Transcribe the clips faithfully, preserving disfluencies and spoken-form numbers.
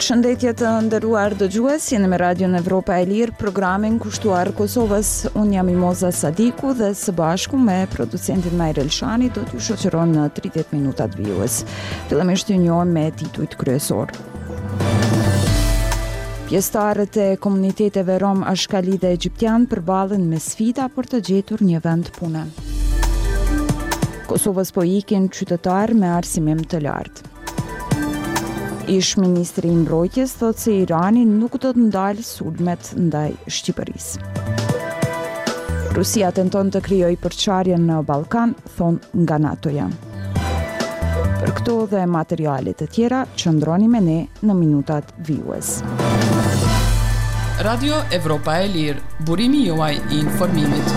Përshëndetje të nderuar dëgjues, jeni me Radion Evropa e Lirë, programin kushtuar Kosovës. Unë jam Imoza Sadiku dhe së bashku me producentin Majr Elshani do t'ju shoqëron në tridhjetë minutat vijues. Fillimisht ju njohim me titujt kryesor. Pjesëtarët e komuniteteve rom, ashkali dhe egjiptian përballen me sfida për të gjetur një vend pune. Kosovës po ikin qytetarë me arsimim të lartë. Ish ministri i mbrojtjes thotë se Irani nuk do të ndalë sulmet ndaj Shqipërisë. Rusia tenton të krijojë përçarje në Ballkan, thon nga NATO-ja. Për këto dhe materiale të tjera, qëndroni me ne në minutat vijues. Radio Evropa e Lirë, burimi juaj i informimit.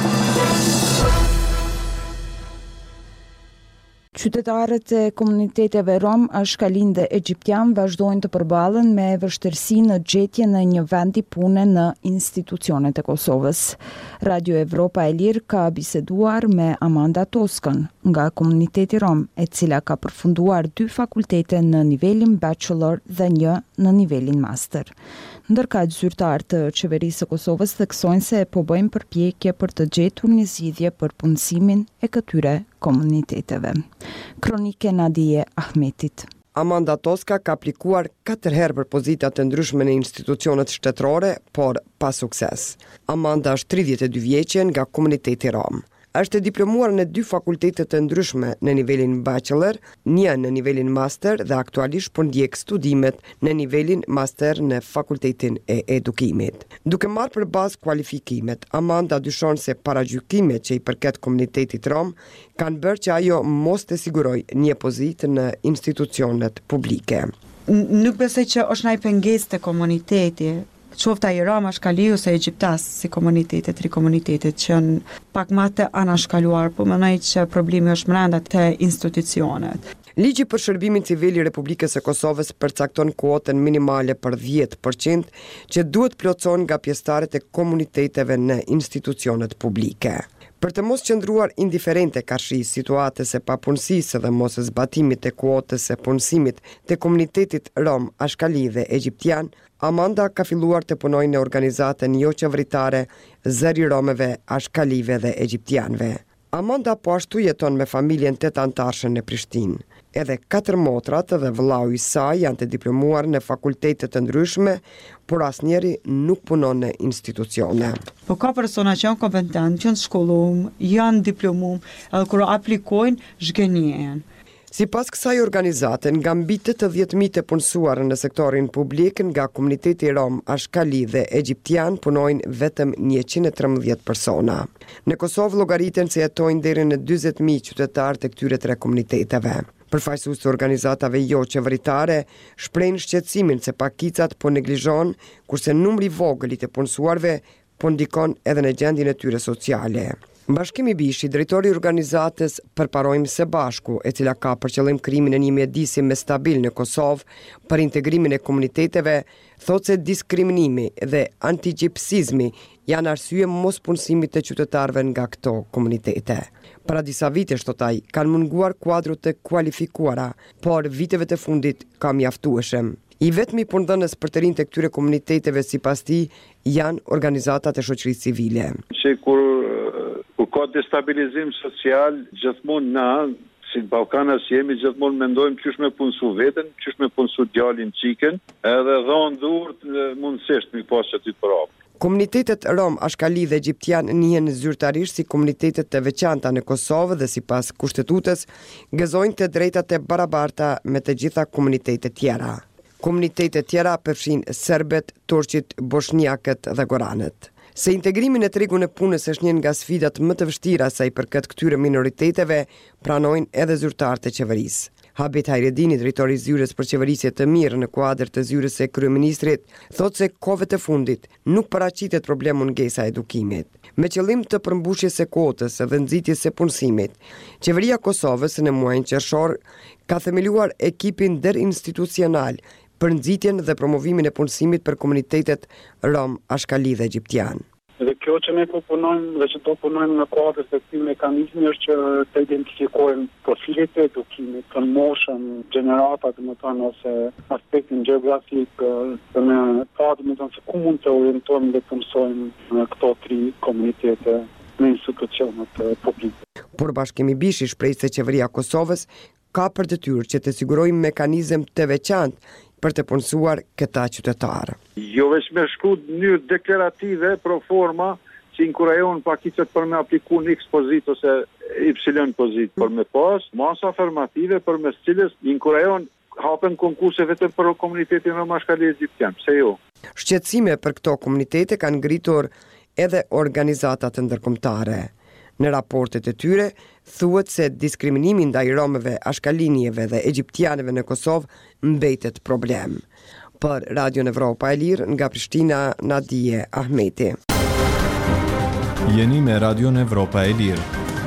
Qytetarët e komuniteteve rom, ashkalin dhe egjiptian vazhdojnë të përballen me vështirësi në gjetjen e një vendi pune në institucionet e Kosovës. Radio Evropa e Lirë ka biseduar me Amanda Toskën nga komuniteti rom, e cila ka përfunduar dy fakultete në nivelin bachelor dhe një në nivelin master. Ndërka zyrtarë të qeverisë së Kosovës theksojnë se po bëjnë përpjekje për të gjetur një zgjidhje për punësimin e këtyre komuniteteve. Kronike Nadije Ahmetit. Amanda Toska ka aplikuar katër herë për pozita të ndryshme në institucionet shtetërore, por pa sukses. Amanda është tridhjetë e dy vjeçe nga komuniteti rom. Është diplomuar në dy fakultete të ndryshme në nivelin bachelor, një në nivelin master dhe aktualisht po ndjek studimet në nivelin master në fakultetin e edukimit. Duke marrë për bazë kualifikimet, Amanda dyshon se paragjykimet që i përket komunitetit rom kanë bërë që ajo mos të siguroj një pozitë në institucionet publike. Nuk besoj që është ndaj pengesë të komuniteti. Qofta i rom, ashkali ose egjiptas, si komunitetet, tri komunitetet që në pak më të anashkaluar, po mendoj që problemi është brenda të institucionet. Ligji për shërbimin civil i Republikës së Kosovës përcakton kuotën minimale për dhjetë përqind që duhet plotëson nga pjesëtarët e komuniteteve në institucionet publike. Për të mos qëndruar indiferente karshi situatës e papunësisë dhe mos zbatimit të kuotës e punësimit të komunitetit rom, ashkali dhe egjiptian, Amanda ka filluar të punojë në organizatën jo qeveritare Zëri Romeve, Ashkalive dhe Egjiptianve. Amanda po ashtu jeton me familjen tetantarshë në Prishtinë. Edhe katër motrat dhe vëllau i saj janë të diplomuar në fakultete të ndryshme, por asnjëri nuk punon në institucione. Po ka persona që janë kompetent, që janë shkollum, janë diplomum, edhe kur aplikojnë, zhgënjen. Si pas kësaj organizate, nga mbi tetëdhjetë mijë të punësuar në sektorin publik, nga komuniteti rom, ashkali dhe egjiptian punojnë vetëm njëqind e trembëdhjetë persona. Në Kosovë llogariten se jetojnë deri në dyzet mijë qytetarë të këtyre tre komuniteteve. Përfaqësues të organizatave jo qeveritare shprehin shqetësimin se pakicat po neglizhon, kurse numri i vogël i të punësuarve po ndikon edhe në gjendjen e tyre sociale. Bashkimi Bishi, drejtori i organizatës Përparojmë së bashku, e cila ka për qëllim krijimin e një mjedisi më stabil në Kosovë për integrimin e komuniteteve, thotë se diskriminimi dhe antigjipsizmi janë arsye mos punësimit të qytetarëve nga këto komunitete. Para disa vitesh, thot ai, kanë munguar kuadro të kualifikuara, por viteve të fundit ka mjaftueshëm. I vetmi punëdhënës për të rinj të këtyre komuniteteve sipas tij janë organizatat e shoqërisë civile. Që kur kur ka destabilizim social, gjithmonë na, si Ballkanas jemi, gjithmonë mendojmë qysh me punësu veten, qysh me punësu djalin çiken, edhe dhon dhurt mundësisht mi pas aty për hap. Komunitetet rom, ashkali dhe egjiptian njihen zyrtarisht si komunitetet të veçanta në Kosovë dhe sipas kushtetutës gëzojnë të drejtat e barabarta me të gjitha komunitetet tjera. Komunitetet tjera përfshin serbet, turqit, bosniakët dhe goranët. Se integrimin e tregun e punës është një nga sfidat më të vështira sa i përket këtyre minoriteteve, pranojnë edhe zyrtarët e qeverisë. Habit Hajredini, drejtori i zyrës për qeverisje të mirë në kuadër të zyrës së kryeministrit, thotë se kohëve të fundit nuk paraqitet problemi mungesa e edukimit. Me qëllim të përmbushjes së kuotës dhe nxitjes së punësimit, qeveria e Kosovës në muajin qershor ka themeluar ekipin nderinstitucional për nxitjen dhe promovimin e punësimit për komunitetet rom, ashkali dhe egjiptian. Dhe kjo që ne proponojmë dhe që do punojmë në kuadër të këtij mekanizmi është që të identifikojmë profilet e edukimit, të moshën, gjenerata, domethënë ose aspektin gjeografik, të ne pa domethënë se ku mund të orientojmë dhe të mësojmë këto tri komunitete në institucionet publike. Por Bashkimi Bishi shpreh se qeveria e Kosovës ka për detyrë që të sigurojë mekanizëm të veçantë për të punësuar këta qytetarë. Jo veç me shkru në mënyrë deklarative pro forma që inkurajon pakicet për me apliku në X pozit ose Y pozit, për me pas masa afirmative për mes cilës inkurajon hapen konkurse vetëm për komunitetin rom ashkali egjiptian. Pse jo? Shqetësime për këto komunitete kanë ngritur edhe organizatat ndërkombëtare. Në raportet e tyre, thuhet se diskriminimi ndaj romëve, ashkalinieve dhe egjiptianëve në Kosovë mbetet problem. Për Radion Evropa e Lirë, nga Prishtina, Nadije Ahmeti. Jeni me Radion Evropa e Lirë.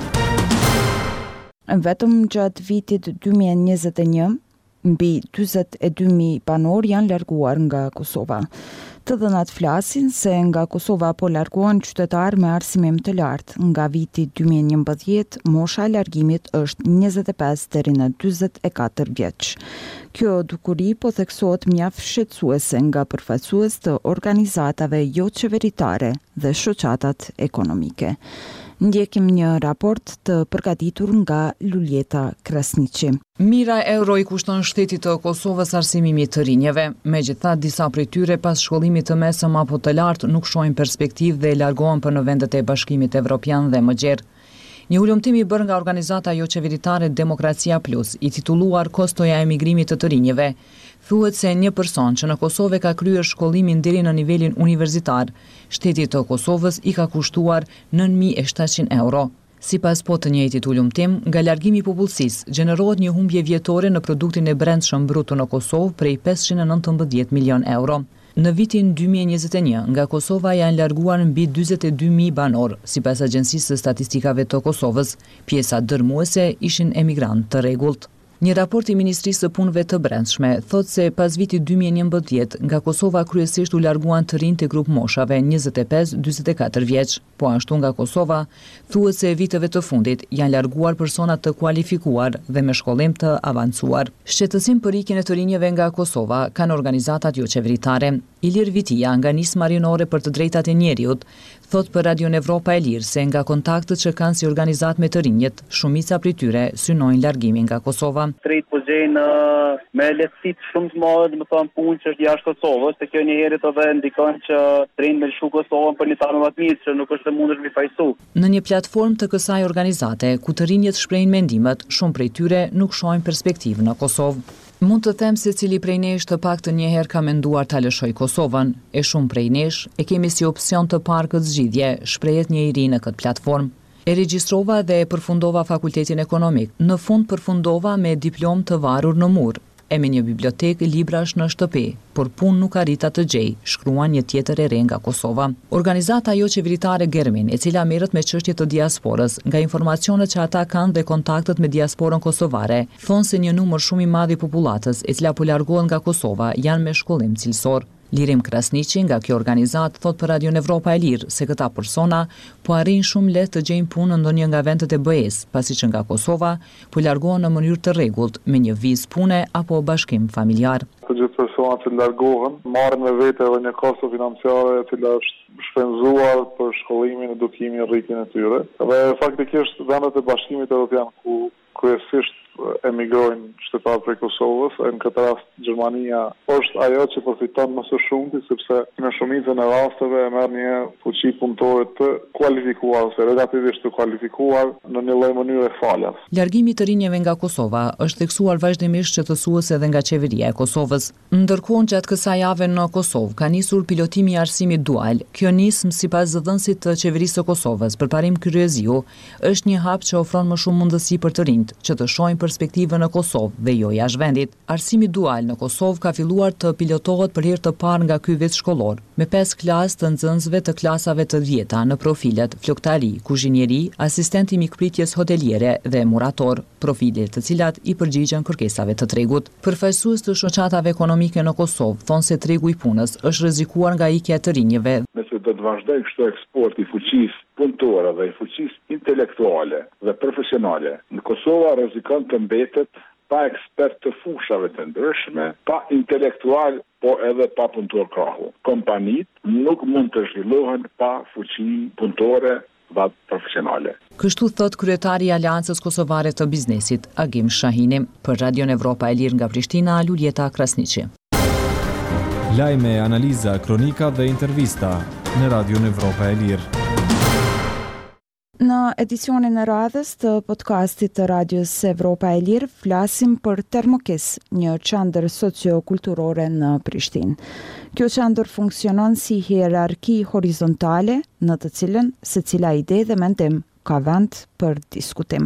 Vetëm gjatë vitit dy mijë e njëzet e një, mbi dyzet e dy mijë banor janë larguar nga Kosova. Të dhënat flasin se nga Kosova po largohen qytetarë me arsimim të lartë. Nga viti dy mijë e njëmbëdhjetë, mosha e largimit është njëzet e pesë deri në dyzet e katër vjeç. Kjo dukuri po theksohet mjaft shqetësuese nga përfaqësues të organizatave jo qeveritare dhe shoqatat ekonomike. Ndjekim një raport të përgatitur nga Luljeta Krasniqi. Mira euro i kushton shtetit të Kosovës arsimimi të rinjeve. Megjithatë, disa prej tyre pas shkollimit të mesëm apo të lartë nuk shohin perspektivë dhe largohen për në vendet e Bashkimit Evropian dhe më gjerë. Një ulëmtim i bërë nga organizata jo qeveritare Demokracia Plus, i titulluar Kostoja e emigrimit të të rinjeve, thuhet se një person që në Kosovë ka kryer shkollimin deri në nivelin universitar, shteti të Kosovës i ka kushtuar nëntë mijë e shtatëqind euro. Sipas po të njëjtit ulëmtim, nga largimi i popullsisë gjenerohet një humbje vjetore në produktin e brendshëm bruto në Kosovë prej pesëqind e nëntëmbëdhjetë milion euro. Në vitin dy mijë e njëzet e një, nga Kosova janë larguar mbi dyzet e dy mijë banor, sipas Agjencisë së Statistikave të Kosovës. Pjesa dërmuese ishin emigrantë të rregullt. Një raport i Ministrisë së Punëve të Brendshme thotë se pas vitit dy mijë e njëmbëdhjetë, nga Kosova kryesisht u larguan të rinj të grup moshave njëzet e pesë deri në dyzet e katër vjeç. Po ashtu nga Kosova, thuhet se viteve të fundit janë larguar persona të kualifikuar dhe me shkollim të avancuar. Shqetësim për ikjen e të rinjeve nga Kosova kanë organizatat jo qeveritare. Ilir Vitia nga Nisë Marinore për të drejtat e njeriut thot për Radion Evropa e Lirë se nga kontaktet që kanë si organizat me të rinjët, shumica prej tyre synojnë largimin nga Kosova. Drejt po gjejnë me lehtësi shumë të madhe, do të thonë punë që është jashtë Kosovës, se kjo një herë edhe ndikon që drejt me lëshu Kosovën për një tanë më të mirë që nuk është e mundur mi fajsu. Në një platformë të kësaj organizate, ku të rinjët shprehin mendimet, shumë prej tyre nuk shohin perspektivë në Kosovë. Mund të them se cili prej nesh të paktën një herë ka menduar ta lëshoj Kosovën, e shumë prej nesh e kemi si opsion të parë këtë zgjidhje, shprehet një i ri në këtë platformë. E regjistrova dhe e përfundova fakultetin ekonomik. Në fund përfundova me diplomë të varur në mur, e me një bibliotekë librash në shtëpi, por punë nuk arrita të gjej, shkruan një tjetër e re nga Kosova. Organizata jo qeveritare Germin, e cila merret me çështje të diasporës, nga informacionet që ata kanë dhe kontaktet me diasporën kosovare, thonë se një numër shumë i madh i popullatës, e cila po largohet nga Kosova, janë me shkollim cilësor. Lirim Krasniqi nga kjo organizat thot për Radion Evropa e Lirë se këta persona po arrin shumë lehtë të gjejnë punë në ndonjë nga vendet e B E S, pasi që nga Kosova po largohen në mënyrë të rregullt me një vizë pune apo bashkim familjar. Të gjithë personat që largohen marrin me vete edhe një kosto financiare e cila është shpenzuar për shkollimin, edukimin, rritjen e tyre. Dhe faktikisht vendet e Bashkimit Evropian ku kryesisht emigrojnë shtetarë prej Kosovës, e në këtë rast Gjermania është ajo që përfiton më së shumti, sepse në shumicën e rasteve e merr një fuqi punëtore të kualifikuar ose relativisht të kualifikuar në një lloj mënyre falas. Largimi të rinjeve nga Kosova është theksuar vazhdimisht shqetësuese edhe nga qeveria e Kosovës. Ndërkohë gjatë kësaj jave në Kosovë ka nisur pilotimi i arsimit dual. Kjo nismë sipas zëdhënësit të qeverisë së Kosovës, Përparim Kyrieziu, është një hap që ofron më shumë mundësi për të rinjt që të shohin perspektive në Kosovë dhe jo jashtë vendit. Arsimi dual në Kosovë ka filluar të pilotohet për herë të parë nga ky vit shkollor, me pesë klasë të nxënësve të klasave të dhjeta në profilet flokëtari, kuzhinieri, asistenti mikpritjes hoteliere dhe murator, profile të cilat i përgjigjen kërkesave të tregut. Përfaqësues të shoqatave ekonomike në Kosovë thonë se tregu i punës është rrezikuar nga ikja e të rinjve. Nëse do të vazhdojë kështu eksporti i fuqisë punëtore dhe i fuqisë intelektuale dhe profesionale, në Kosova rrezikon të mbetet pa ekspert të fushave të ndryshme, pa intelektual, po edhe pa punëtor krahu. Kompanitë nuk mund të zhvillohen pa fuqi punëtore dhe profesionale. Kështu thot kryetari i Aleancës Kosovare të Biznesit, Agim Shahini, për Radion Evropa e Lirë nga Prishtina, Luljeta Krasniqi. Lajme, analiza, kronika dhe intervista në Radion Evropa e Lirë. Në edicionin e radhës të podcastit të Radios Evropa e Lirë flasim për Termokis, një qendër sociokulturore në Prishtinë. Kjo qendër funksionon si hierarki horizontale në të cilën secila ide dhe mendim ka vend për diskutim.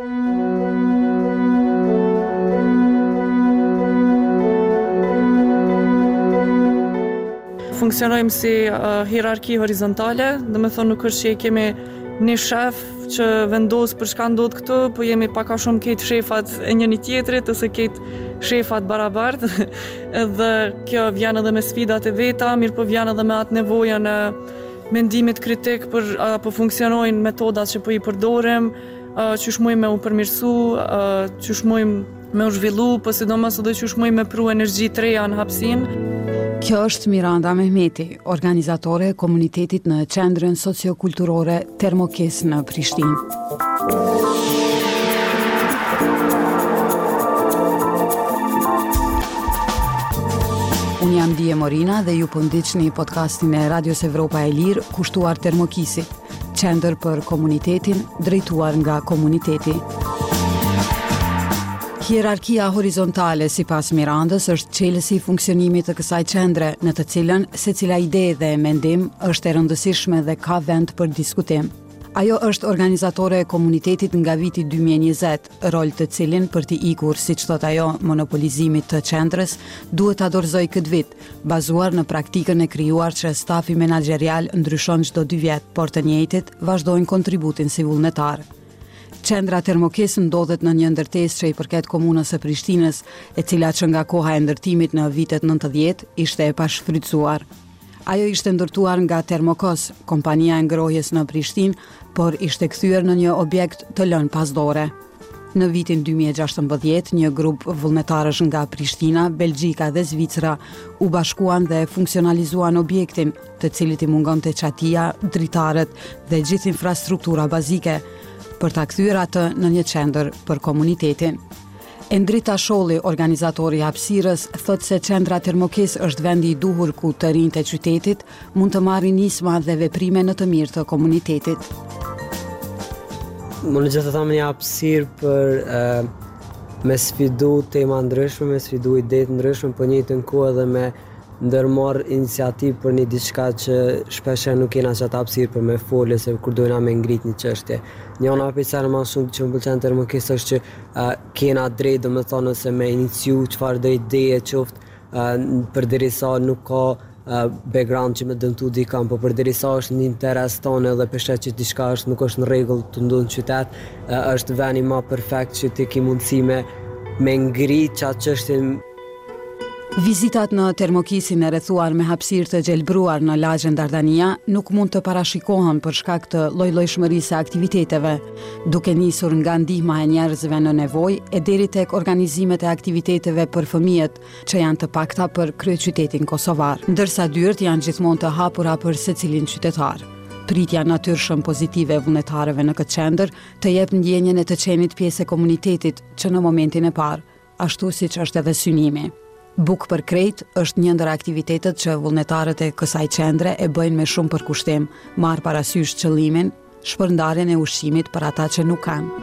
Funksionojmë si uh, hierarki horizontale, dhe me thonë nuk është që kemi një shef që vendos për çka ndodh këtu, po jemi pak a shumë këtë shefat e njëri tjetrit ose këtë shefat barabart. Dhe kjo vjen edhe me sfidat e veta, mirë po vjen edhe me atë nevojën e mendimit kritik për apo funksionojnë metodat që po i përdorim, qysh mujmë me u përmirësu, qysh mujmë me u zhvillu, po sidomos edhe qysh mujmë me pru energji të reja në hapësinë. Kjo është Miranda Mehmeti, organizatore e komunitetit në qendrën sociokulturore Termokis në Prishtinë. Unë jam Dije Morina dhe ju po ndiqni podcastin e Radios Evropa e Lirë kushtuar Termokisit, qendër për komunitetin drejtuar nga komuniteti. Hierarkia horizontale, si pas Mirandës, është çelësi i funksionimit të kësaj qendre, në të cilën secila ide dhe mendim është e rëndësishme dhe ka vend për diskutim. Ajo është organizatore e komunitetit nga viti dy mijë e njëzet, rol të cilin për t'i ikur, siç thot ajo, monopolizimit të qendrës, duhet ta dorëzoj këtë vit, bazuar në praktikën e krijuar që stafi menaxherial ndryshon çdo dy vjet, por të njëjtit vazhdojnë kontributin si vullnetar. Qendra Termokis ndodhet në një ndërtesë që i përket komunës së Prishtinës, e cila që nga koha e ndërtimit në vitet nëntëdhjetë ishte e pashfrytzuar. Ajo ishte ndërtuar nga Termokos, kompania e ngrohjes në Prishtinë, por ishte kthyer në një objekt të lënë pasdore. Në vitin dy mijë e gjashtëmbëdhjetë, një grup vullnetarësh nga Prishtina, Belgjika dhe Zvicra u bashkuan dhe funksionalizuan objektin, të cilit i mungonte çatia, dritarët dhe gjithë infrastruktura bazike, për ta kthyer atë në një qendër për komunitetin. Endrita Sholli, organizatori i hapësirës, thotë se qendra Termokis është vendi i duhur ku të rinjtë e qytetit mund të marrin nisma dhe veprime në të mirë të komunitetit. Më në gjithë të thamë një hapësirë për uh, me sfidu tema ndryshme, me sfidu ide të ndryshme, për një të në kohë edhe me ndërmarr iniciativë për një diçka që shpesh nuk kena që atë hapësirë për me folë se kur dojna me ngrit një çështje. Një anë apësirë më shumë që më pëlqen Termokis është që uh, kena drejt, do të thonë, se me iniciu çfarë do ideje qoftë, uh, përderisa nuk ka uh, background që me dëmtu dikam, por përderisa është një interes tonë edhe peshet që diçka është nuk është në rregull të ndodhë në qytet, uh, është veni më perfekt që ti ki mundësi me, me ngrit çatë çështjen. Vizitat në Termokisin e rrethuar me hapësirë të gjelbruar në lagjen Dardania nuk mund të parashikohen për shkak të lloj-llojshmërisë së aktiviteteve, duke nisur nga ndihma e njerëzve në nevojë e deri tek organizimet e aktiviteteve për fëmijët, që janë të pakta për kryeqytetin kosovar, ndërsa dyert janë gjithmonë të hapura për secilin qytetar. Pritja natyrshëm pozitive e vullnetarëve në këtë qendër të jep ndjenjen e të qenit pjesë e komunitetit që në momentin e parë, ashtu siç është edhe synimi. Buk për krejt është një ndër aktivitetet që vullnetarët e kësaj qendre e bëjnë me shumë përkushtim, marr parasysh qëllimin, shpërndarjen e ushqimit për ata që nuk kanë.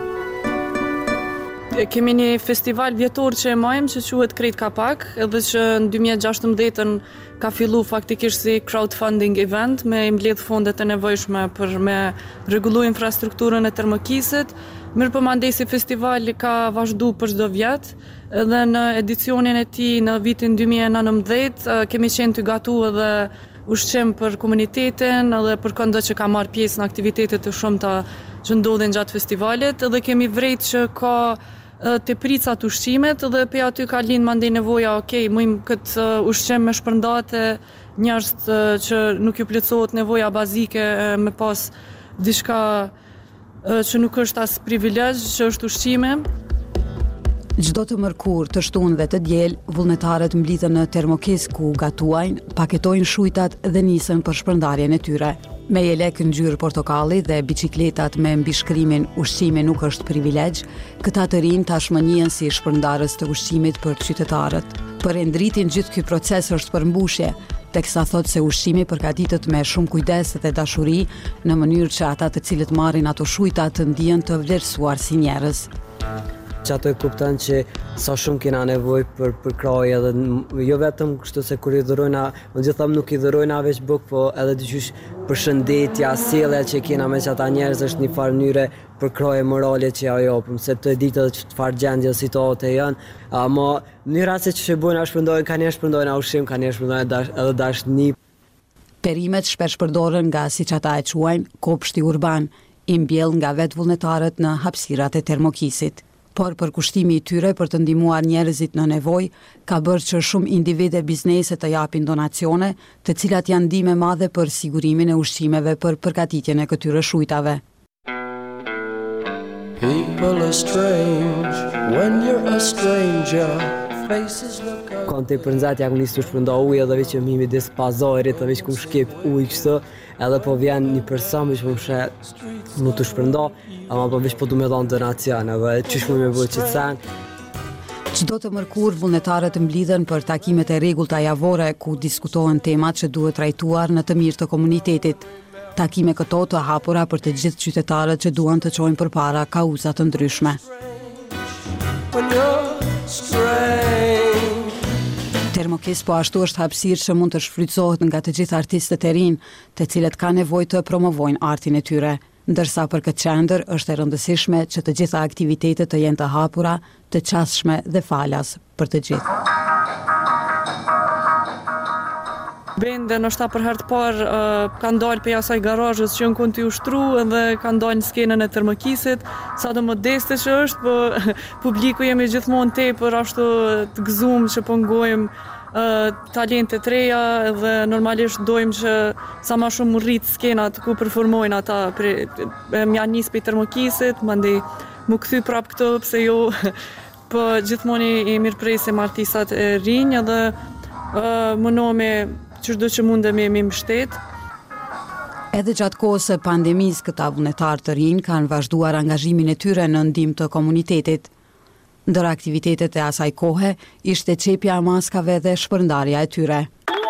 Kemi një festival vjetor që e majmë që quhet Krejt Kapak, edhe që në dy mijë e gjashtëmbëdhjetë ka fillu faktikisht si crowdfunding event me mbledh fondet e nevojshme për me rregullu infrastrukturën e Termokisit. Mirë po mandej si festivali ka vazhdu për çdo vjet, edhe në edicionin e tij në vitin dy mijë e nëntëdhjetë kemi qenë të gatu edhe ushqim për komunitetin edhe për këndo që ka marrë pjesë në aktivitete të shumta që ndodhin gjatë festivalit, edhe kemi vrejt që ka të pricat ushqimet dhe pe aty ka lind mandej nevoja, okay, mujmë këtë ushqim me shpërndate njerëz që nuk ju plotësohet nevoja bazike me pas diçka që nuk është as privilegj, që është ushqime. Çdo të mërkur, të shtunë dhe të diel, vullnetarët mblidhen në termokes ku gatuajnë, paketojnë shujtat dhe nisën për shpërndarjen e tyre. Me jelek ngjyrë portokalli dhe biçikletat me mbishkrimin ushqimi nuk është privilegj, këta të rinj tashmë njihen si shpërndarës të ushqimit për qytetarët. Për Endritin gjithë ky proces është përmbushje, teksa thot se ushqimi përgatitet me shumë kujdes dhe dashuri, në mënyrë që ata të cilët marrin ato shujta të ndihen të vlerësuar si njerëz. Që ato e kuptan që sa shumë kena nevoj për, për kraj edhe jo vetëm kështu se kur i dhurojna, unë gjithë tham nuk i dhurojna veç buk, po edhe dyqysh për shëndetja, sjellja që kena me që ata njerëz është një farë mënyre për kraje morale që ja jopëm, se të e ditë edhe që të farë gjendje situate janë, ama mënyra se që shëbojnë a shpërndojnë, ka një shpërndojnë a ushqim, ka një shpërndojnë dash, edhe dashni. Perimet shpesh përdoren nga siç ata e quajnë kopshti urban, i mbjell nga vetë vullnetarët në hapësirat e termokisit. Por për kushtimi i tyre për të ndihmuar njerëzit në nevojë, ka bërë që shumë individe biznese të japin donacione, të cilat janë ndihmë e madhe për sigurimin e ushqimeve për përgatitjen e këtyre shujtave. Konte për nëzat ja ku nisë të shpërnda ujë edhe veç që mimi disë pazarit edhe veç ku më shkip ujë kështë edhe po vjen një person veç më më shë më të shpërnda ama po veç po du me dhanë donacion edhe qysh më me bërë që të sen. Çdo të mërkur, vullnetarët mblidhen për takimet e rregullta javore ku diskutohen temat që duhet trajtuar në të mirë të komunitetit. Takime këto të hapura për të gjithë qytetarët që duan të çojnë përpara kauza të ndryshme. Termokes po ashtu është hapësirë që mund të shfrytëzohet nga të gjithë artistët e rinj, të cilët kanë nevojë të promovojnë artin e tyre, ndërsa për këtë qendër është e rëndësishme që të gjitha aktivitetet të jenë të hapura, të qasshme dhe falas për të gjithë. Bende nështë për herë të parë uh, kanë dalë për asaj garazhës që në kënd të ushtru dhe kanë dalë në skenën e termokisit, sa do modeste që është, po publiku jemi gjithmonë tepër ashtu të gëzuar që po ngojmë uh, talente të reja dhe normalisht dojmë që sa më shumë rrit skenat ku performojnë ata mja nis për termokisit, mandej mu kthy prap këto pse jo, po gjithmonë i mirëpresim artistat e rinj edhe uh, mënome çdo që mundemi me mbështet. Edhe gjatë kohës së pandemisë, këta vullnetarë të rinj kanë vazhduar angazhimin e tyre në ndihmë të komunitetit. Ndër aktivitetet e asaj kohe ishte çepja e maskave dhe shpërndarja e tyre.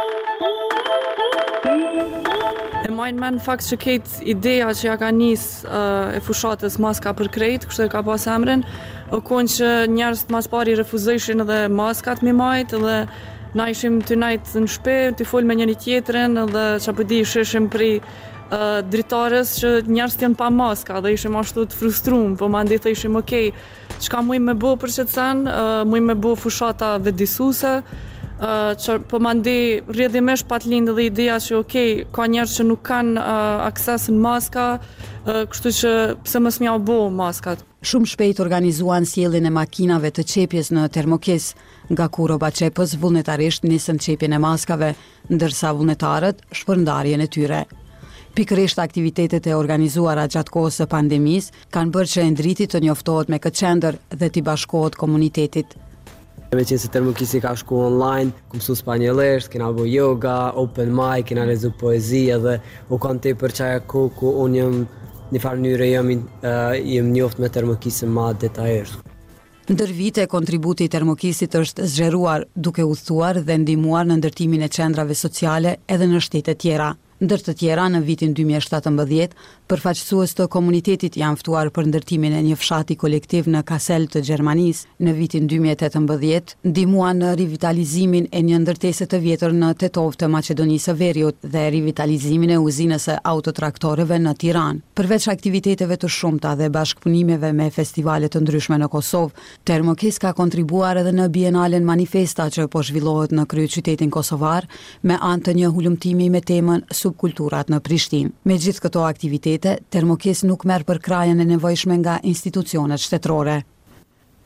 E majnë men fakt që ketë ideja që ja ka nis uh, e fushatës maska për krejt, kështu e ka pas emrin, o konë që njerëz mas pari refuzojshin edhe maskat me majt dhe na ishim të najtë në shpe, të fol me njëri tjetrin dhe që përdi ishim prej uh, dritarës që njerës t'janë pa maska dhe ishim ashtu të frustrum, po ma ndi të ishim okej, okay, qka mujmë me bo për që të sen, uh, mujmë me bo fushata vedisuse, uh, që po ma ndi rrjedhimesh pat lindë dhe ideja që okej, okay, ka njerës që nuk kanë uh, akses në maska, uh, kështu që pse mës mja bo maskat. Shumë shpejt organizuan sjelljen e makinave të qepjes në termokes, nga ku rroba qepës vullnetarisht nisën qepjen e maskave, ndërsa vullnetarët shpërndarjen e tyre. Pikërisht aktivitetet e organizuara gjatë kohës së pandemisë kanë bërë që Endriti të njoftohet me këtë qendër dhe t'i bashkohet komunitetit. Me qenë se termokisi ka shku online, ku mësu spanjolesht, kena bo yoga, open mic, kena lezu poezi edhe u kanë te për qaja ku ku unë jëm një farë njëre jam, uh, jam njoft me termokisin ma detajisht. Ndër vite, kontributi i termokisit është zgjeruar duke udhëtuar dhe ndihmuar në ndërtimin e qendrave sociale edhe në shtete tjera. Ndër të tjera, në vitin dy mijë e shtatëmbëdhjetë, përfaqësues të komunitetit janë ftuar për ndërtimin e një fshati kolektiv në Kassel të Gjermanisë. Në vitin dy mijë e tetëmbëdhjetë, ndihmuan në rivitalizimin e një ndërtese të vjetër në Tetov të Maqedonisë së Veriut dhe rivitalizimin e uzinës së autotraktorëve në Tiranë. Përveç aktiviteteve të shumta dhe bashkëpunimeve me festivale të ndryshme në Kosovë, Termokis ka kontribuar edhe në Bienalen Manifesta që po zhvillohet në kryeqytetin kosovar me anë të një hulumtimi me temën subkulturat në Prishtinë. Me gjithë këto aktivitete, Termokis nuk merr për krajën e nevojshme nga institucionet shtetërore.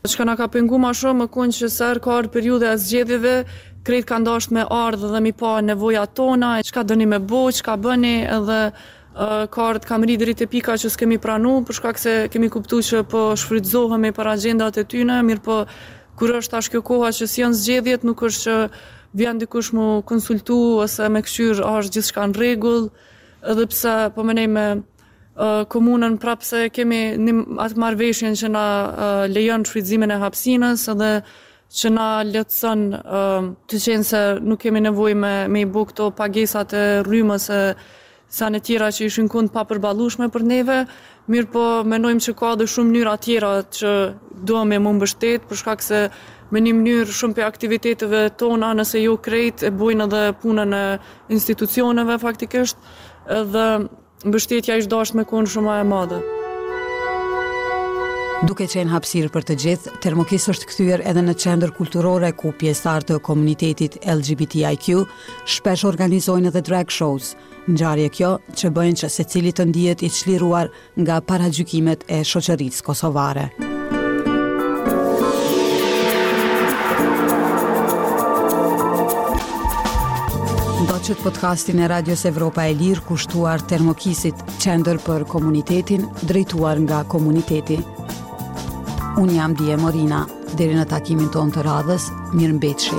Çka na ka pengu ma shumë më konë që sër ka ardhur periudha e zgjedhjeve, krejt kanë dashur me ardhë dhe mi pa nevojat tona, çka doni me bo, çka bëni, edhe uh, ka ardhur kam ri deri te pika që s'kemi pranu, për shkak se kemi kuptuar që po shfrytëzohemi për agjendat e tyne, mirë po kur është tash kjo koha që si janë zgjedhjet, nuk është që vjen dikush mu konsultu ose me këshyr a është gjithçka në rregull, edhe pse po menej me uh, komunën prapë se kemi një atë marrëveshjen që na uh, lejon shfrytëzimin e hapësinës edhe që na lehtëson uh, të qenë se nuk kemi nevojë me me i bë këto pagesat e rrymës e sa në tjera që ishin kund pa përballueshme për neve, mirë po menojmë që ka dhe shumë mënyra tjera që duam me më mbështet, për shkak se me një mënyrë shumë për aktiviteteve tona, nëse jo krejt, e bojnë edhe punën e institucioneve faktikisht, edhe mbështetja ishtë dashur me konë shumë e madhe. Duke qenë hapësirë për të gjithë, Termokis është kthyer edhe në qendër kulturore ku pjesëtarë të komunitetit L G B T I Q shpesh organizojnë edhe drag shows, ngjarje kjo që bëjnë që secili të ndihet i çliruar nga paragjykimet e shoqërisë kosovare. Ndoqët podcastin e Radios Evropa e Lirë kushtuar Termokisit, qendër për komunitetin, drejtuar nga komuniteti. Unë jam Dije Morina, deri në takimin tonë të radhës, mirëmbëjtje.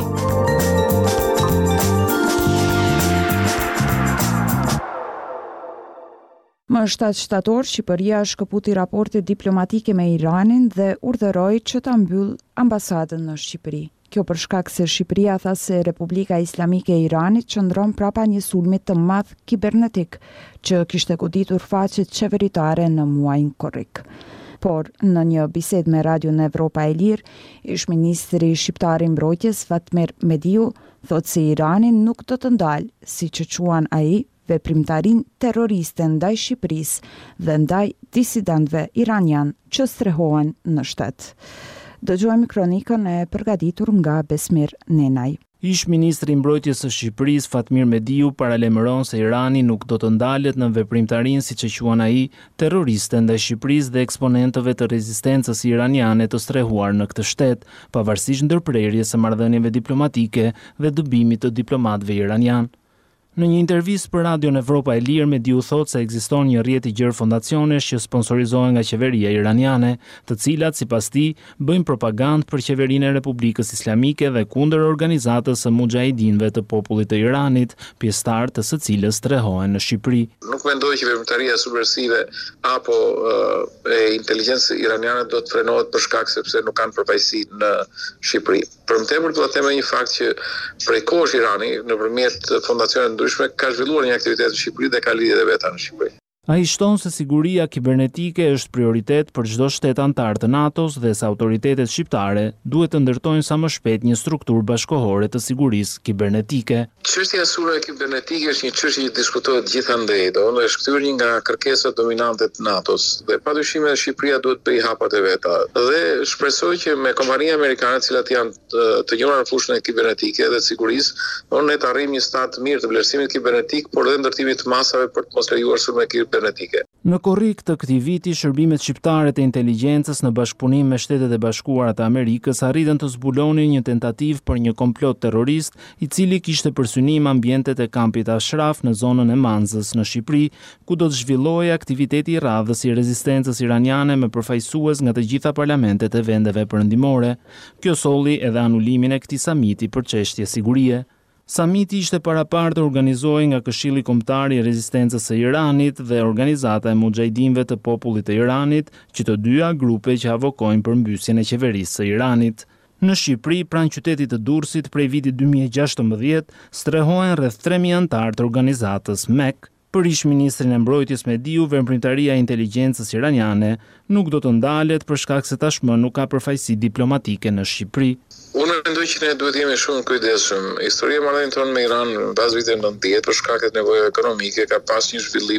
Më shtatë shtator, Shqipëria shkëputi raporte diplomatike me Iranin dhe urdhëroi që ta mbyll ambasadën në Shqipëri. Kjo për shkak se Shqipëria tha se Republika Islamike e Iranit qëndron prapa një sulmi të madh kibernetik që kishte goditur faqet qeveritare në muajin korrik. Por në një bisedë me Radion Evropa e Lirë, ish ministri shqiptar i mbrojtjes Fatmir Mediu thotë se Irani nuk do të ndalë, siç e quan ai, veprimtarinë terroriste ndaj Shqipërisë dhe ndaj disidentëve iranian që strehohen në shtet. Dëgjojmë kronikën e përgatitur nga Besmir Nenaj. Ish ministri i mbrojtjes së Shqipërisë Fatmir Mediu paralajmëron se Irani nuk do të ndalet në veprimtarinë siç e quan ai terroriste ndaj Shqipërisë dhe eksponentëve të rezistencës iraniane të strehuar në këtë shtet, pavarësisht ndërprerjes së marrëdhënieve diplomatike dhe dëbimit të diplomatëve iranian. Në një intervistë për Radion Evropa e Lirë, Mediu thotë se ekziston një rrjet i gjerë fondacionesh që sponsorizohen nga qeveria iraniane, të cilat sipas tij bëjnë propagandë për qeverinë e Republikës Islamike dhe kundër organizatës së mujahidinëve të popullit të Iranit, pjesëtar të së cilës strehohen në Shqipëri. Nuk mendoj që veprimtaria subversive apo uh, e inteligjencës iraniane do të frenohet për shkak sepse nuk kanë përfaqësi në Shqipëri. Për më tepër do të them një fakt që prej kohësh Irani nëpërmjet fondacioneve ndryshme ka zhvilluar një aktivitet në Shqipëri dhe ka lidhje veta në Shqipëri. Ai shton se siguria kibernetike është prioritet për çdo shtet antar të NATO-s dhe se autoritetet shqiptare duhet të ndërtojnë sa më shpejt një strukturë bashkëkohore të sigurisë kibernetike. Çështja e sulmeve kibernetike është një çështje që diskutohet gjithandej, do të është kthyer një nga kërkesat dominante të NATO-s dhe padyshim Shqipëria duhet të bëjë hapat e veta. Dhe shpresoj që me kompania amerikane, të cilat janë të, të njohura në fushën e kibernetike dhe të sigurisë, ne të arrijmë një stad të mirë të vlerësimit kibernetik, por dhe ndërtimit të masave për të mos lejuar sulme kibernetike. Në korrik të këtij viti, shërbimet shqiptare të inteligjencës në bashkëpunim me Shtetet e Bashkuara të Amerikës arritën të zbulonin një tentativë për një komplot terrorist, i cili kishte për synim ambientet e kampit Ashraf në zonën e Manzës në Shqipëri, ku do të zhvillojë aktiviteti i radhës i rezistencës iraniane me përfaqësues nga të gjitha parlamentet e vendeve perëndimore. Kjo solli edhe anulimin e këtij samiti për çështje sigurie. Samiti ishte parapar të organizohej nga Këshilli Kombëtar i Rezistencës së Iranit dhe Organizata e Mujahidinëve të Popullit të Iranit, që të dyja grupe që avokojnë për mbysjen e qeverisë së Iranit. Në Shqipëri, pranë qytetit të Durrësit, prej vitit dy mijë e gjashtëmbëdhjetë, strehohen rreth tre mijë anëtar të organizatës M E K. Për ish ministrin e mbrojtjes Mediu, veprimtaria e inteligjencës iraniane nuk do të ndalet për shkak se tashmë nuk ka përfaqësi diplomatike në Shqipëri. Unë mendoj që ne duhet jemi shumë kujdesshëm. Historia e marrëdhënieve tonë me Iran në bazë viteve nëntëdhjetë për shkak të nevojave ekonomike ka pas një zhvillim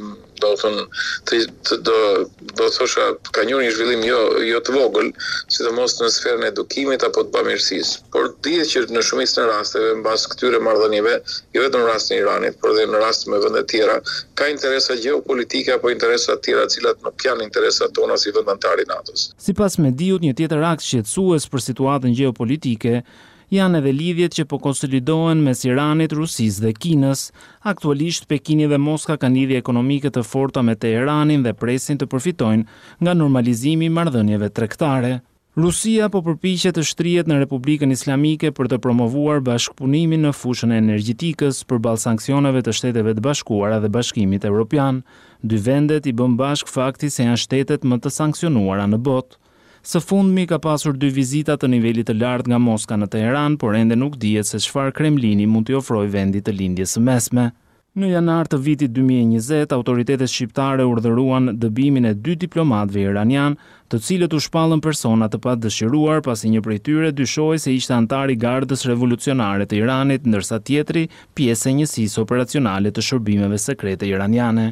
do të thonë të, të, do do thosha ka njëri një zhvillim jo jo të vogël, sidomos në sferën e edukimit apo të bamirësisë. Por dihet që në shumicën e rasteve mbas këtyre marrëdhënieve, jo vetëm në rastin e Iranit, por edhe në raste me vende të tjera, ka interesa gjeopolitike apo interesa të tjera të cilat nuk janë interesat tona si vend antar i NATO-s. Sipas Mediut, një tjetër akt shqetësues për situatën gjeopolitike janë edhe lidhjet që po konsolidohen mes Iranit, Rusisë dhe Kinës. Aktualisht Pekini dhe Moska kanë lidhje ekonomike të forta me Teheranin dhe presin të përfitojnë nga normalizimi i marrëdhënieve tregtare. Rusia po përpiqet të shtrihet në Republikën Islamike për të promovuar bashkëpunimin në fushën e energjetikës përballë sanksioneve të Shteteve të Bashkuara dhe Bashkimit Evropian. Dy vendet i bën bashk fakti se janë shtetet më të sanksionuara në botë. Së fundmi ka pasur dy vizita të nivelit të lartë nga Moska në Teheran, por ende nuk dihet se çfarë Kremlini mund t'i ofrojë vendit të lindjes së mesme. Në janar të vitit dy mijë e njëzet, autoritetet shqiptare urdhëruan dëbimin e dy diplomatëve iranian, të cilët u shpallën persona të padëshiruar pasi një prej tyre dyshohej se ishte antar i Gardës Revolucionare të Iranit, ndërsa tjetri pjesë e njësisë operacionale të shërbimeve sekrete iraniane.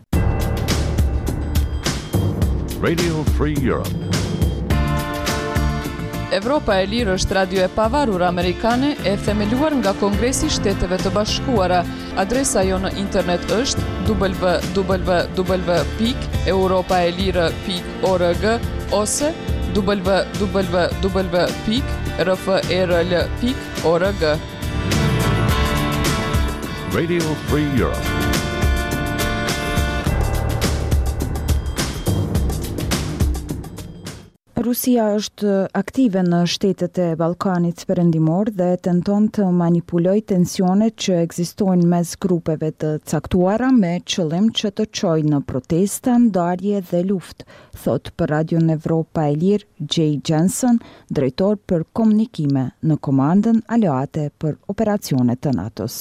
Radio Free Europe. Evropa e Lirë është radio e pavarur amerikane e themeluar nga Kongresi i Shteteve të Bashkuara. Adresa jo në internet është w w w pikë europaelire pikë org ose w w w pikë r f e r l pikë org. Radio Free Europe. Rusia është aktive në shtetet e Ballkanit Perëndimor dhe tenton të manipulojë tensionet që ekzistojnë mes grupeve të caktuara me qëllim që të çojë në protesta, ndarje dhe luftë, thot për Radion Evropa e Lirë Jay Jensen, drejtor për komunikime në Komandën Aleate për Operacionet të NATO-s.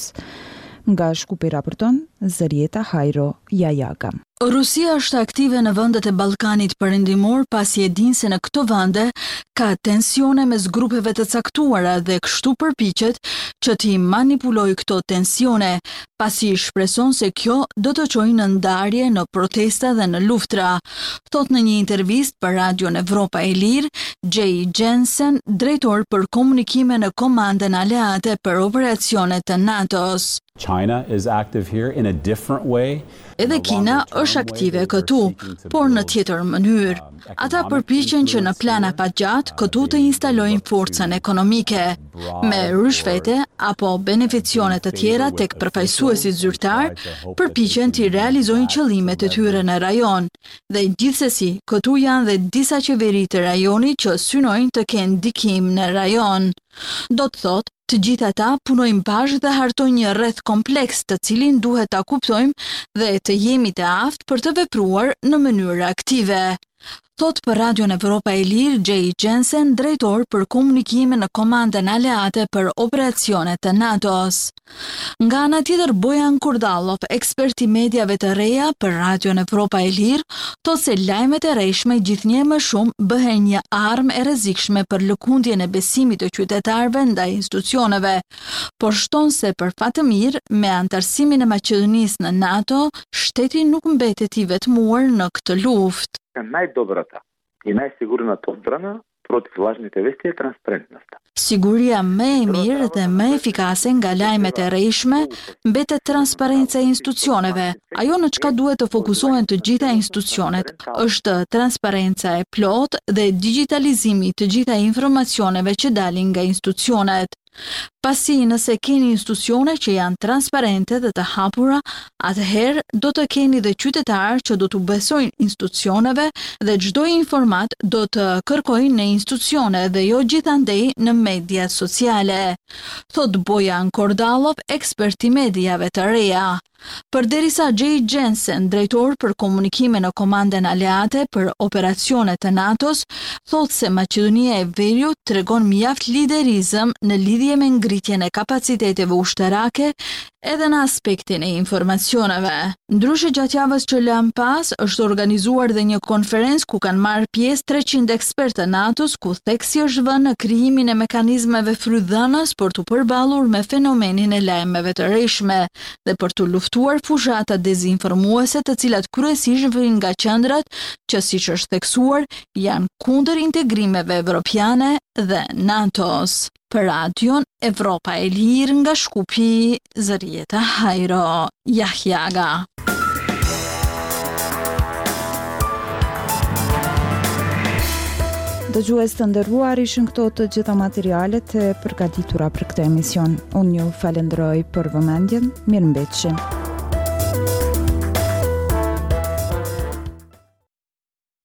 Nga Shkupi raporton Zërieta Hajro Jajaga. Rusia është aktive në vendet e Ballkanit Perëndimor pasi e din se në këto vende ka tensione mes grupeve të caktuara dhe kështu përpiqet që t'i manipulojë këto tensione, pasi shpreson se kjo do të çojë në ndarje, në protesta dhe në luftra. Thot në një intervistë për Radion Evropa e Lirë, Jay Jensen, drejtor për komunikime në Komandën Aleate për Operacionet të NATO-s. China is active here in a different way. Edhe Kina është aktive këtu, por në tjetër mënyrë. Ata përpiqen që në plan afatgjat këtu të instalojnë forcën ekonomike, me rishvete apo beneficione të tjera tek përfaqësuesit zyrtar, përpiqen të realizojnë qëllimet e tyre në rajon. Dhe gjithsesi, këtu janë dhe disa qeveri të rajonit që synojnë të kenë ndikim në rajon. Do të thotë, të gjithë ata punojnë bashkë dhe hartojnë një rreth kompleks të cilin duhet ta kuptojmë dhe të jemi të aftë për të vepruar në mënyrë aktive. Thot për Radion Evropa e Lirë Jay Jensen, drejtor për komunikime në Komandën Aleate për Operacionet të NATO-s. Nga ana tjetër, Bojan Kurdallov, ekspert i mediave të reja për Radion Evropa e Lirë, thot se lajmet e rreshme gjithnjë më shumë bëhen një armë e rrezikshme për lëkundjen e besimit të qytetarëve ndaj institucioneve, por shton se për fat të mirë, me antarësimin e Maqedonisë në NATO, shteti nuk mbetet i vetmuar në këtë luftë. Най-добрата и най-сигурната отбрана против лажните вести е транспарентността. Siguria më e mirë dhe më efikase nga lajmet e rreshme mbetet transparenca e institucioneve. Ajo në çka duhet të fokusohen të gjitha institucionet është transparenca e plotë dhe digitalizimi të gjitha informacioneve që dalin nga institucionet. Pasi nëse keni institucione që janë transparente dhe të hapura, atëherë do të keni dhe qytetarë që do të besojnë institucioneve dhe çdo informat do të kërkojnë në institucione dhe jo gjithandej në media sociale. Thot Bojan Kordallov, ekspert i mediave të reja. Përderisa Jay Jensen, drejtor për komunikime në Komandën Aleate për Operacionet të NATO-s, thot se Maqedonia e Veriut tregon mjaft liderizëm në lidhje me ngritjen e kapaciteteve ushtarake edhe në aspektin e informacioneve. Ndryshe gjatë javës që lëm pas, është organizuar dhe një konferencë ku kanë marrë pjesë treqind ekspertë të NATO-s, ku theksi është vënë në krijimin e mekanizmeve frydhënës për të përballur me fenomenin e lajmeve të rreshme dhe për të luftuar fushata dezinformuese, të cilat kryesisht vijnë nga qendrat që, siç është theksuar, janë kundër integrimeve evropiane dhe NATO-s. Për Radion Evropa e Lirë nga Shkupi, Zërieta Hajro, Jahjaga. Dëgjues të nderuar, ishin këto të gjitha materialet e përgatitura për këtë emision. Unë ju falenderoj për vëmendjen. Mirëmbëjtje.